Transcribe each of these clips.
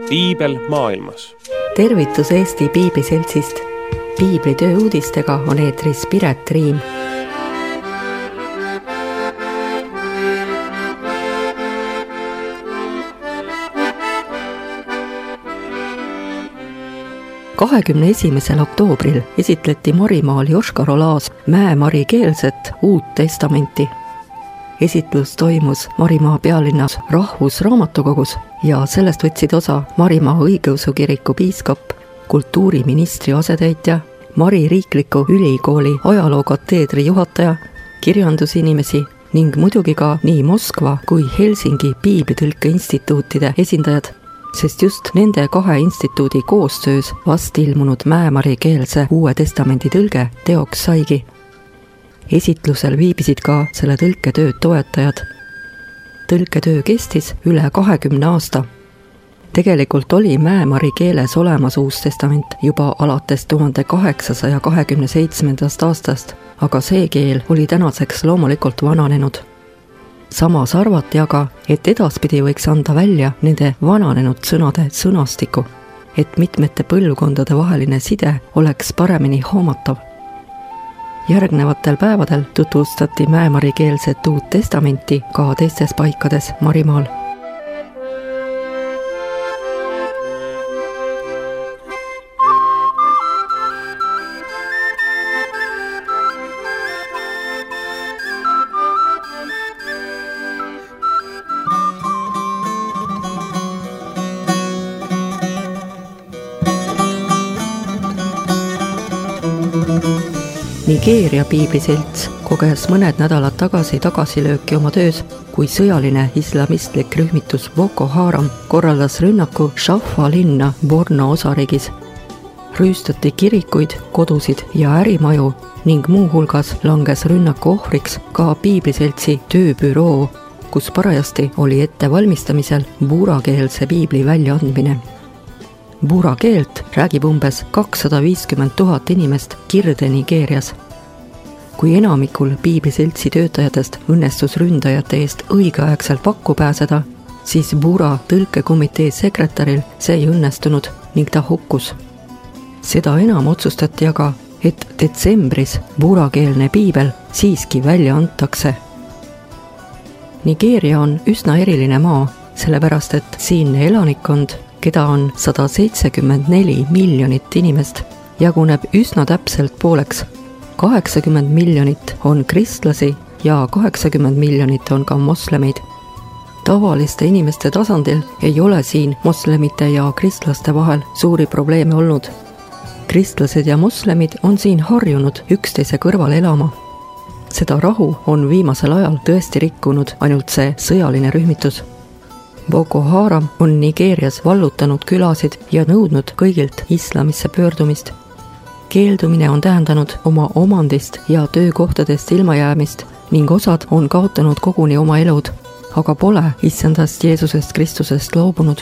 Piibel maailmas. Tervitus Eesti Piibliseltsist. Piiblitöö uudistega on eetris Piret Riim. ...21. oktoobril esitleti Marimaal Joška-Rolaas Mäe-Mari keelset Uut Testamenti. Esitlus toimus Marimaa pealinnas Rahvusraamatukogus ja sellest võtsid osa Marimaa õigeusu kiriku piiskop, kultuuriministri asetäitja, Mari Riikliku Ülikooli ajalookateedri juhataja, kirjandusinimesi ning muidugi ka nii Moskva kui Helsingi Piiblitõlke instituutide esindajad, sest just nende kahe instituudi koostöös vast ilmunud Mäe-Mari keelse Uue Testamendi tõlge teoks saigi. Esitlusel viibisid ka selle tõlketöö toetajad. Tõlketöö kestis üle 20 aasta. Tegelikult oli Mäe-Mari keeles olemas Uus Testament juba alates 1827. aastast, aga see keel oli tänaseks loomulikult vananenud. Samas arvati aga, et edaspidi võiks anda välja nende vananenud sõnade sõnastiku, et mitmete põlvkondade vaheline side oleks paremini hoomatav. Järgnevatel päevadel tutvustati Mäe-Mari keelset Uut Testamenti ka teistes paikades Marimaal. Nigeeria piibliselts koges mõned nädalad tagasilööki oma töös, kui sõjaline islamistlik rühmitus Boko Haram korraldas rünnaku Shafa linna Borno osariigis. Rüüstati kirikuid, kodusid ja ärimaju ning muu hulgas langes rünnaku ohvriks ka piibliseltsi tööbüroo, kus parajasti oli ettevalmistamisel buurakeelse piibli väljaandmine. Buura keelt räägib umbes 250 000 inimest Kirde-Nigeerias. Kui enamikul piibliseltsi töötajatest õnnestus ründajate eest õigeaegselt pakku pääseda, siis Buura tõlkekomitee sekretäril see ei õnnestunud ning ta hukkus. Seda enam otsustati aga, et detsembris buurakeelne piibel siiski välja antakse. Nigeeria on üsna eriline maa, sellepärast et siinne elanikkond, keda on 174 miljonit inimest, jaguneb üsna täpselt pooleks. 80 miljonit on kristlasi ja 80 miljonit on ka moslemeid. Tavaliste inimeste tasandil ei ole siin moslemite ja kristlaste vahel suuri probleeme olnud. Kristlased ja moslemid on siin harjunud üksteise kõrval elama. Seda rahu on viimasel ajal tõesti rikkunud ainult see sõjaline rühmitus. Boko Haram on Nigeerias vallutanud külasid ja nõudnud kõigilt islamisse pöördumist. Keeldumine on tähendanud oma omandist ja töökohtadest ilmajäämist ning osad on kaotanud koguni oma elud, aga pole issandast Jeesusest Kristusest loobunud.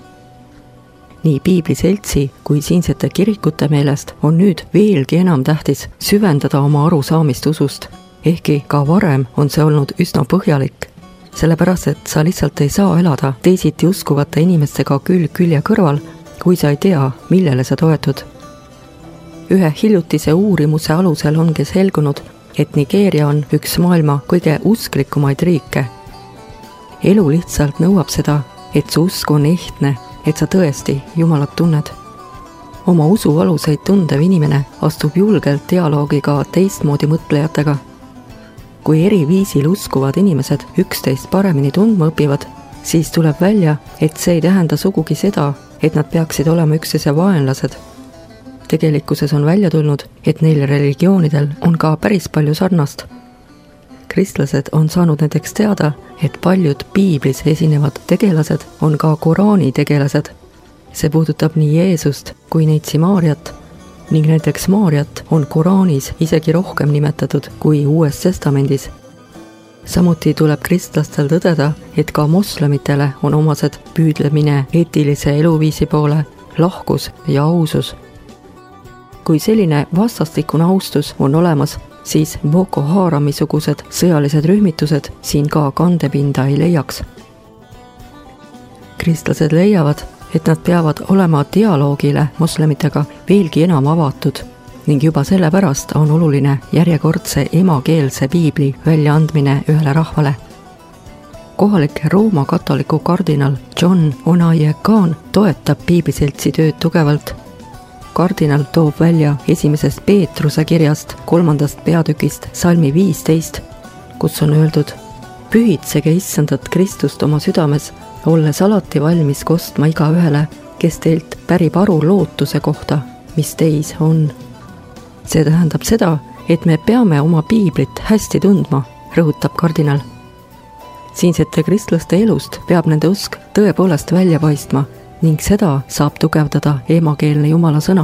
Nii piibliseltsi kui siinsete kirikute meelest on nüüd veelgi enam tähtis süvendada oma arusaamist usust, ehkki ka varem on see olnud üsna põhjalik. Sellepärast, et sa lihtsalt ei saa elada teisiti uskuvate inimestega külg külje kõrval, kui sa ei tea, millele sa toetud. Ühe hiljutise uurimuse alusel ongi selgunud, et Nigeeria on üks maailma kõige usklikumaid riike. Elu lihtsalt nõuab seda, et su usk on ehtne, et sa tõesti Jumalat tunned. Oma usu aluseid tundev inimene astub julgelt dialoogi ka teistmoodi mõtlejatega. Kui eri viisil uskuvad inimesed üksteist paremini tundma õpivad, siis tuleb välja, et see ei tähenda sugugi seda, et nad peaksid olema üksteise vaenlased. Tegelikkuses on välja tulnud, et neil religioonidel on ka päris palju sarnast. Kristlased on saanud näiteks teada, et paljud piiblis esinevad tegelased on ka Koraani tegelased. See puudutab nii Jeesust kui neitsi Maarjat, ning näiteks Maarjat on Koraanis isegi rohkem nimetatud kui Uues Testamendis. Samuti tuleb kristlastel tõdeda, et ka moslemitele on omased püüdlemine eetilise eluviisi poole, lahkus ja ausus. Kui selline vastastikune austus on olemas, siis Boko Harami-sugused sõjalised rühmitused siin ka kandepinda ei leiaks. Kristlased leiavad, et nad peavad olema dialoogile moslemitega veelgi enam avatud ning juba sellepärast on oluline järjekordse emakeelse piibli väljaandmine ühele rahvale. Kohalik Rooma katoliku kardinal John Onaiyekan toetab piibliseltsi tööd tugevalt. Kardinal toob välja 1. Peetruse kirjast 3. peatükist salmi 15, kus on öeldud: pühitsege issandat Kristust oma südames, olles alati valmis kostma igaühele, kes teilt pärib aru lootuse kohta, mis teis on. See tähendab seda, et me peame oma piiblit hästi tundma, rõhutab kardinal. Siinsete kristlaste elust peab nende usk tõepoolest välja paistma ning seda saab tugevdada emakeelne Jumala sõna.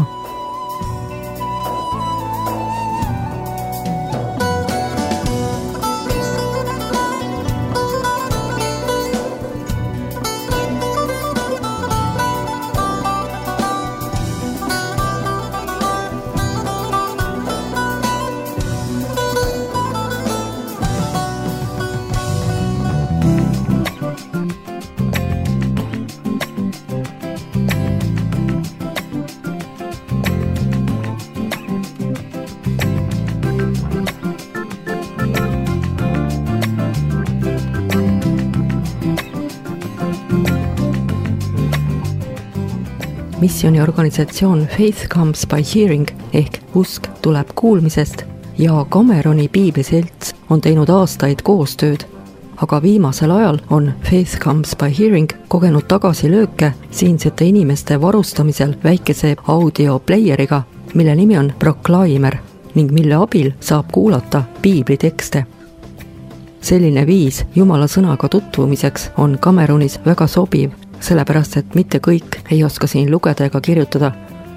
Missiooniorganisatsioon Faith Comes by Hearing ehk usk tuleb kuulmisest ja Cameroni piibliselts on teinud aastaid koostööd, aga viimasel ajal on Faith Comes by Hearing kogenud tagasilööke siinsete inimeste varustamisel väikese audioplayeriga, mille nimi on Proclaimer ning mille abil saab kuulata piiblitekste. Selline viis Jumala sõnaga tutvumiseks on Cameronis väga sobiv, sellepärast et mitte kõik ei oska siin lugeda ega kirjutada.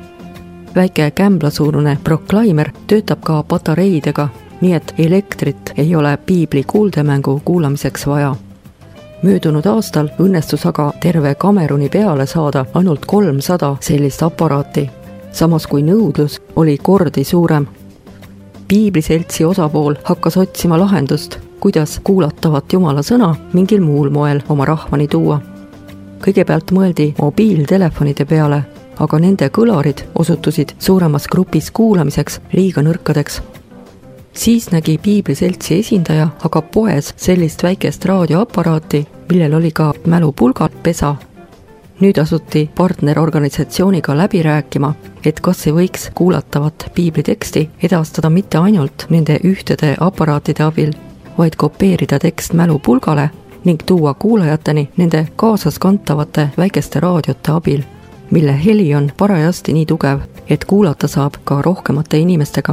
Väike kämblasuurune Proclaimer töötab ka patareidega, nii et elektrit ei ole piibli kuuldemängu kuulamiseks vaja. Möödunud aastal õnnestus aga terve Cameroni peale saada ainult 300 sellist aparaati, samas kui nõudlus oli kordi suurem. Piibliseltsi osapool hakkas otsima lahendust, kuidas kuulatavat Jumala sõna mingil muul moel oma rahvani tuua. Kõigepealt mõeldi mobiiltelefonide peale, aga nende kõlarid osutusid suuremas grupis kuulamiseks liiga nõrkadeks. Siis nägi piibliseltsi esindaja aga poes sellist väikest raadioaparaati, millel oli ka mälupulgal pesa. Nüüd asuti partnerorganisatsiooniga läbi rääkima, et kas ei võiks kuulatavat piibliteksti edastada mitte ainult nende ühtede aparaatide abil, vaid kopeerida tekst mälupulgale ning tuua kuulajateni nende kaasas kantavate väikeste raadiote abil, mille heli on parajasti nii tugev, et kuulata saab ka rohkemate inimestega.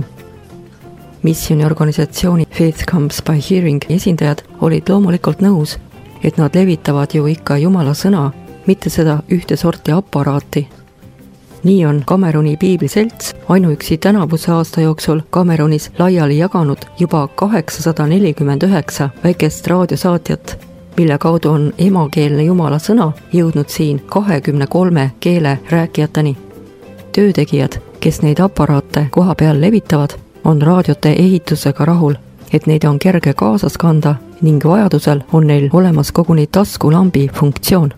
Missiooniorganisatsiooni Faith Comes by Hearing esindajad olid loomulikult nõus, et nad levitavad ju ikka Jumala sõna, mitte seda ühte sorti aparaati. Nii on Cameroni piibliselts ainuüksi tänavuse aasta jooksul Cameronis laiali jaganud juba 849 väikest raadiosaatjat, mille kaudu on emakeelne Jumala sõna jõudnud siin 23 keele rääkijateni. Töötegijad, kes neid aparaate koha peal levitavad, on raadiote ehitusega rahul, et neid on kerge kaasas kanda ning vajadusel on neil olemas koguni taskulambi funktsioon.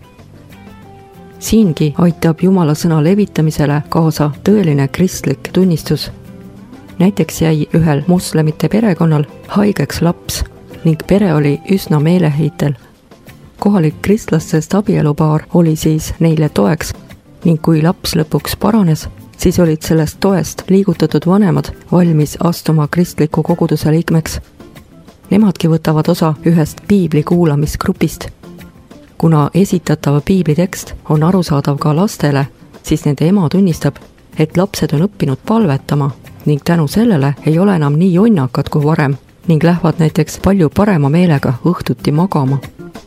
Siingi aitab Jumala sõna levitamisele kaasa tõeline kristlik tunnistus. Näiteks jäi ühel moslemite perekonnal haigeks laps ning pere oli üsna meeleheitel. Kohalik kristlastest abielupaar oli siis neile toeks ning kui laps lõpuks paranes, siis olid sellest toest liigutatud vanemad valmis astuma kristliku koguduse liikmeks. Nemadki võtavad osa ühest piibli kuulamisgrupist. Kuna esitatav piiblitekst on arusaadav ka lastele, siis nende ema tunnistab, et lapsed on õppinud palvetama ning tänu sellele ei ole enam nii jonnakad kui varem ning lähevad näiteks palju parema meelega õhtuti magama.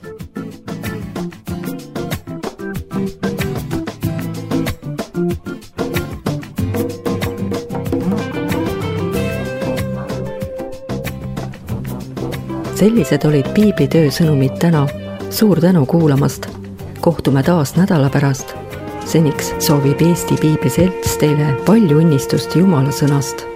Sellised olid piiblitöö sõnumid täna. Suur tänu kuulamast. Kohtume taas nädala pärast. Seniks soovib Eesti Piibliselts teile palju õnnistust Jumala sõnast.